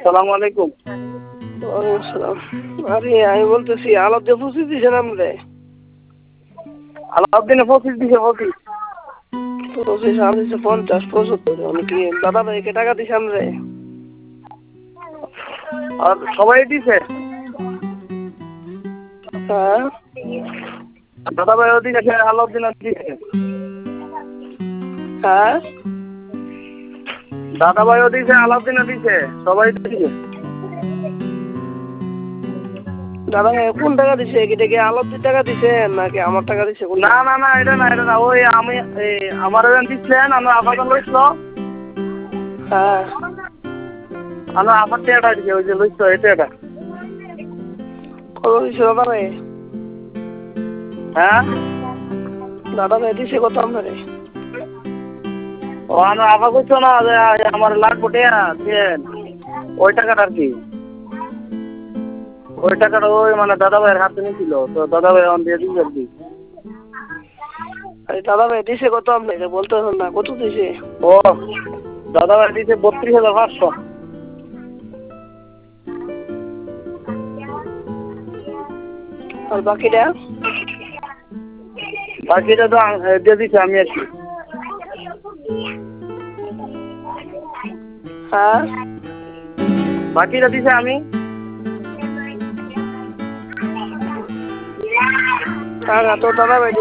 সালাম আলাইকুম। ওয়ালাইকুম আসসালাম। আরে আমি বলতেছি আলাপ দিয়ে 25 দিছেন আপনি? আলাউদ্দিনে 25 দিছে 25। 25 আমি দিছি 50 75। আমি কি দাদা ভাইকে টাকা দিছেন রে? আর সবাই দিছে। হ্যাঁ দাদা ভাইও দিছে, আলাউদ্দিনও দিছে। হ্যাঁ দাদা ভাইও দিছে, আলাউদ্দিনও দিছে, সবাই দিছে। দাদা ভাই কোন টাকা দিছে? এটা কি আলাপদের টাকা দিছে নাকি আমার টাকা দিছে? না না না, এটা না, এটা না, ওই আমি আমার দিচ্ছেন, আমার আপাতত লইছিল। হ্যাঁ আমার আপার টেয়াটা দিছে, ওই যে লইছিল এটা। কত দিছে দাদা ভাই? হ্যাঁ দাদা ভাই দিছে কত আপনারে? ও আমার আপা কইছো না যে আমার লাগবো টেয়া দেন, ওই টাকাটা আর কি। ওই টাকাটা ওই মানে দাদা ভাইয়ের হাতে নিয়েছিল, তো দাদা ভাই অন দিয়ে দিচ্ছে আর কি। আরে দাদা ভাই দিছে কত আপনাকে? বলতে না কত দিছে? ও দাদা ভাই দিচ্ছে 32,500। আর বাকিটা? বাকিটা তো দিয়ে দিচ্ছে আমি আর কি। হ্যাঁ বাকিটা দিছে আমি। টাকা তো দাদা ভাই